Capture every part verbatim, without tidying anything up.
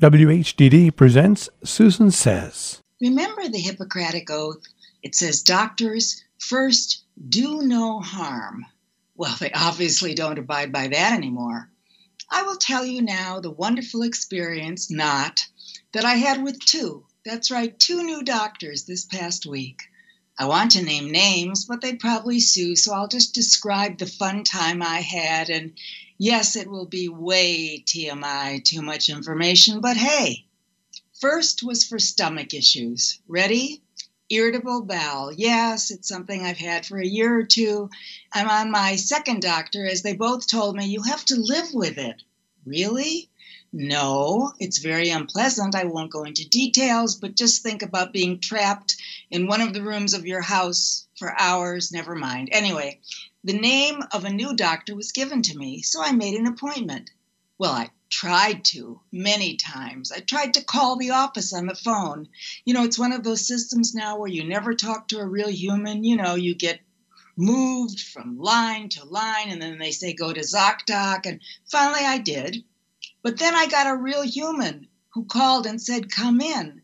W H D D presents Susan Says. Remember the Hippocratic Oath? It says, doctors, first, do no harm. Well, they obviously don't abide by that anymore. I will tell you now the wonderful experience, not, that I had with two. That's right, two new doctors this past week. I want to name names, but they'd probably sue, so I'll just describe the fun time I had. And yes, it will be way T M I, too much information, but hey. First was for stomach issues. Ready? Irritable bowel. Yes, it's something I've had for a year or two. I'm on my second doctor, as they both told me, you have to live with it. Really? No, it's very unpleasant. I won't go into details, but just think about being trapped in one of the rooms of your house for hours. Never mind. Anyway, the name of a new doctor was given to me, so I made an appointment. Well, I tried to, many times. I tried to call the office on the phone. You know, it's one of those systems now where you never talk to a real human. You know, you get moved from line to line, and then they say, go to ZocDoc, and finally I did. But then I got a real human who called and said, come in.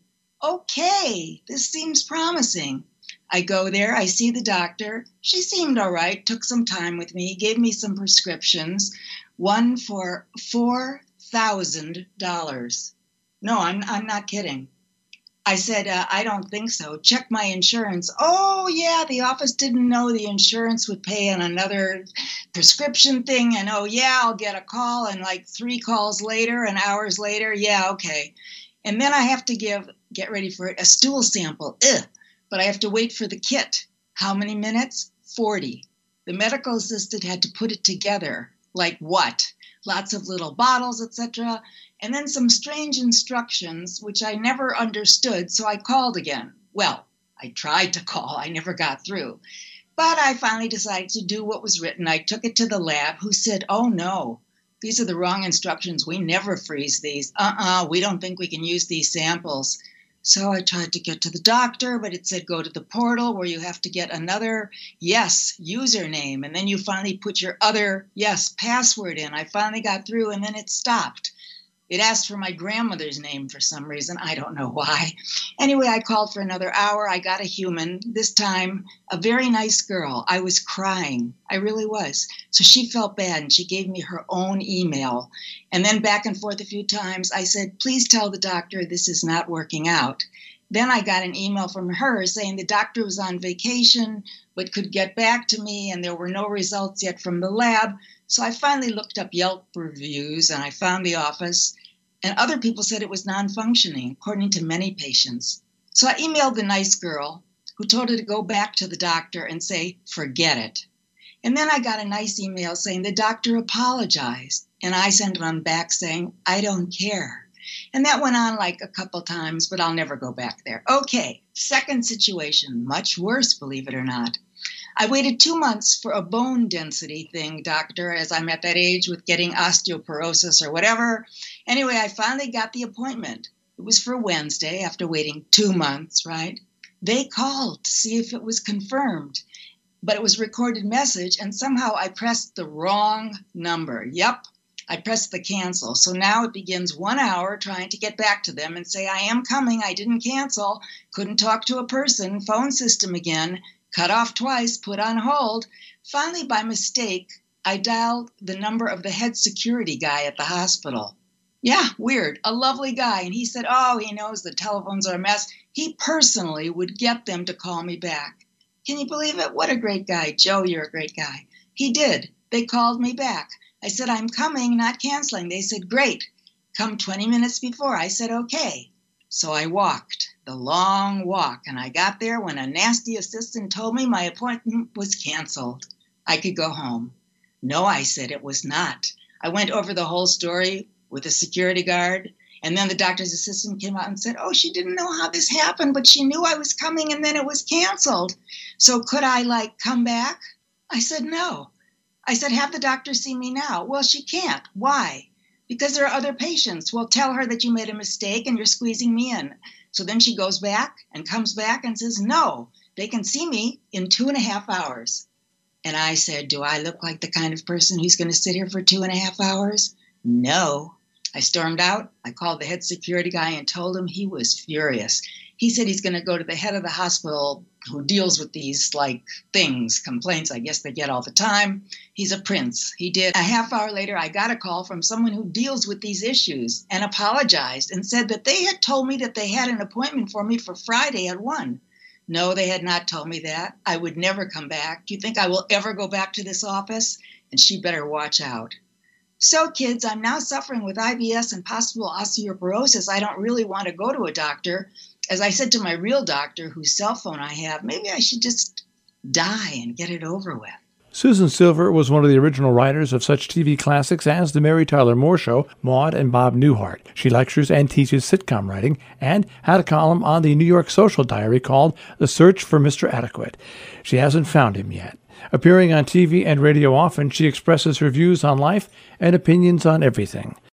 Okay, this seems promising. I go there, I see the doctor. She seemed all right, took some time with me, gave me some prescriptions, one for four thousand dollars. No, I'm, I'm not kidding. I said, uh, I don't think so. Check my insurance. Oh, yeah, the office didn't know the insurance would pay on another prescription thing. And, oh, yeah, I'll get a call. And like three calls later and hours later, yeah, okay. And then I have to give, get ready for it, a stool sample. Ugh. But I have to wait for the kit. How many minutes? forty. The medical assistant had to put it together. Like what? Lots of little bottles, et cetera, and then some strange instructions, which I never understood, so I called again. Well, I tried to call. I never got through. But I finally decided to do what was written. I took it to the lab, who said, oh, no, these are the wrong instructions. We never freeze these. Uh-uh, we don't think we can use these samples. So I tried to get to the doctor, but it said go to the portal where you have to get another, yes, username. And then you finally put your other, yes, password in. I finally got through, and then it stopped. It asked for my grandmother's name for some reason. I don't know why. Anyway, I called for another hour. I got a human, this time a very nice girl. I was crying. I really was. So she felt bad, and she gave me her own email. And then back and forth a few times, I said, please tell the doctor this is not working out. Then I got an email from her saying the doctor was on vacation, but could get back to me, and there were no results yet from the lab. So I finally looked up Yelp reviews, and I found the office, and other people said it was non-functioning, according to many patients. So I emailed the nice girl, who told her to go back to the doctor and say, forget it. And then I got a nice email saying the doctor apologized, and I sent one back saying, I don't care. And that went on like a couple times, but I'll never go back there. Okay, second situation, much worse, believe it or not. I waited two months for a bone density thing, doctor, as I'm at that age with getting osteoporosis or whatever. Anyway, I finally got the appointment. It was for Wednesday after waiting two months, right? They called to see if it was confirmed, but it was a recorded message, and somehow I pressed the wrong number. Yep, I pressed the cancel. So now it begins one hour trying to get back to them and say, I am coming, I didn't cancel, couldn't talk to a person, phone system again, cut off twice, put on hold. Finally, by mistake, I dialed the number of the head security guy at the hospital. Yeah, weird. A lovely guy. And he said, oh, he knows the telephones are a mess. He personally would get them to call me back. Can you believe it? What a great guy. Joe, you're a great guy. He did. They called me back. I said, I'm coming, not canceling. They said, great. Come twenty minutes before. I said, okay. So I walked the long walk, and I got there when a nasty assistant told me my appointment was canceled. I could go home. No, I said, it was not. I went over the whole story with a security guard, and then the doctor's assistant came out and said, oh, she didn't know how this happened, but she knew I was coming, and then it was canceled. So could I, like, come back? I said, no. I said, have the doctor see me now. Well, she can't. Why? Because there are other patients. Well, tell her that you made a mistake and you're squeezing me in. So then she goes back and comes back and says, no, they can see me in two and a half hours. And I said, do I look like the kind of person who's going to sit here for two and a half hours? No. I stormed out. I called the head security guy and told him he was furious. He said he's going to go to the head of the hospital who deals with these, like, things, complaints I guess they get all the time. He's a prince. He did. A half hour later, I got a call from someone who deals with these issues and apologized and said that they had told me that they had an appointment for me for Friday at one. No, they had not told me that. I would never come back. Do you think I will ever go back to this office? And she better watch out. So, kids, I'm now suffering with I B S and possible osteoporosis. I don't really want to go to a doctor. As I said to my real doctor, whose cell phone I have, maybe I should just die and get it over with. Susan Silver was one of the original writers of such T V classics as The Mary Tyler Moore Show, Maude, and Bob Newhart. She lectures and teaches sitcom writing and had a column on the New York Social Diary called The Search for Mister Adequate. She hasn't found him yet. Appearing on T V and radio often, she expresses her views on life and opinions on everything.